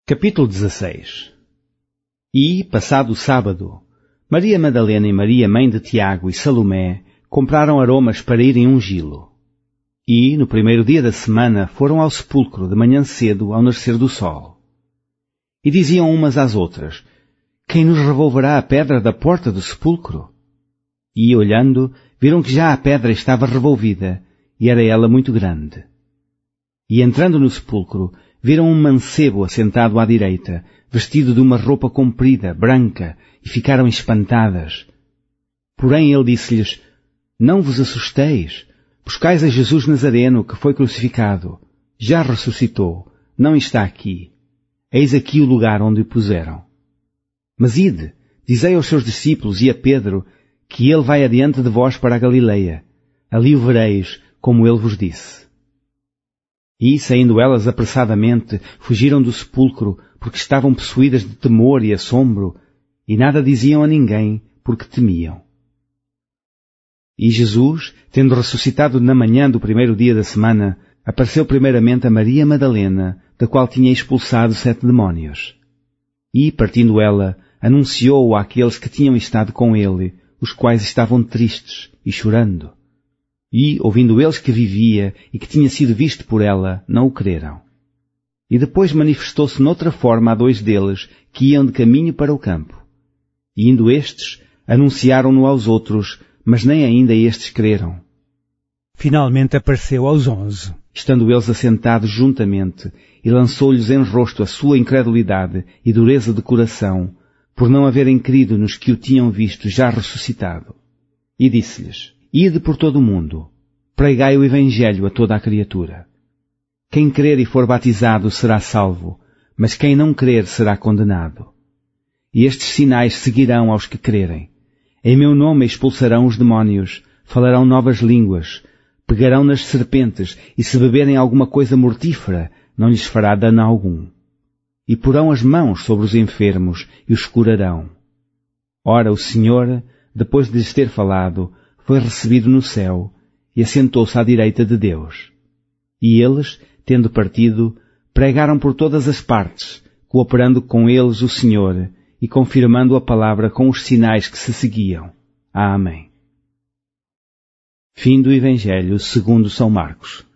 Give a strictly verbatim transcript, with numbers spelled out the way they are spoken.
Capítulo dezesseis. E, passado o sábado, Maria Madalena e Maria, mãe de Tiago e Salomé, compraram aromas para irem ungí-lo. E, no primeiro dia da semana, foram ao sepulcro de manhã cedo, ao nascer do sol. E diziam umas às outras: Quem nos revolverá a pedra da porta do sepulcro? E, olhando, viram que já a pedra estava revolvida, e era ela muito grande. E, entrando no sepulcro, viram um mancebo assentado à direita, vestido de uma roupa comprida, branca, e ficaram espantadas. Porém ele disse-lhes: Não vos assusteis, buscais a Jesus Nazareno, que foi crucificado. Já ressuscitou, não está aqui. Eis aqui o lugar onde o puseram. Mas ide, dizei aos seus discípulos e a Pedro, que ele vai adiante de vós para a Galileia. Ali o vereis, como ele vos disse. E, saindo elas apressadamente, fugiram do sepulcro, porque estavam possuídas de temor e assombro, e nada diziam a ninguém, porque temiam. E Jesus, tendo ressuscitado na manhã do primeiro dia da semana, apareceu primeiramente a Maria Madalena, da qual tinha expulsado sete demónios. E, partindo ela, anunciou-o àqueles que tinham estado com ele, os quais estavam tristes e chorando. E, ouvindo eles que vivia e que tinha sido visto por ela, não o creram. E depois manifestou-se noutra forma a dois deles, que iam de caminho para o campo. E indo estes, anunciaram-no aos outros, mas nem ainda estes creram. Finalmente apareceu aos onze. Estando eles assentados juntamente, e lançou-lhes em rosto a sua incredulidade e dureza de coração, por não haverem crido nos que o tinham visto já ressuscitado. E disse-lhes: Ide por todo o mundo, pregai o Evangelho a toda a criatura. Quem crer e for batizado será salvo, mas quem não crer será condenado. E estes sinais seguirão aos que crerem. Em meu nome expulsarão os demónios, falarão novas línguas, pegarão nas serpentes, e se beberem alguma coisa mortífera, não lhes fará dano algum. E porão as mãos sobre os enfermos e os curarão. Ora, o Senhor, depois de lhes ter falado, foi recebido no céu e assentou-se à direita de Deus. E eles, tendo partido, pregaram por todas as partes, cooperando com eles o Senhor e confirmando a palavra com os sinais que se seguiam. Amém. Fim do Evangelho segundo São Marcos.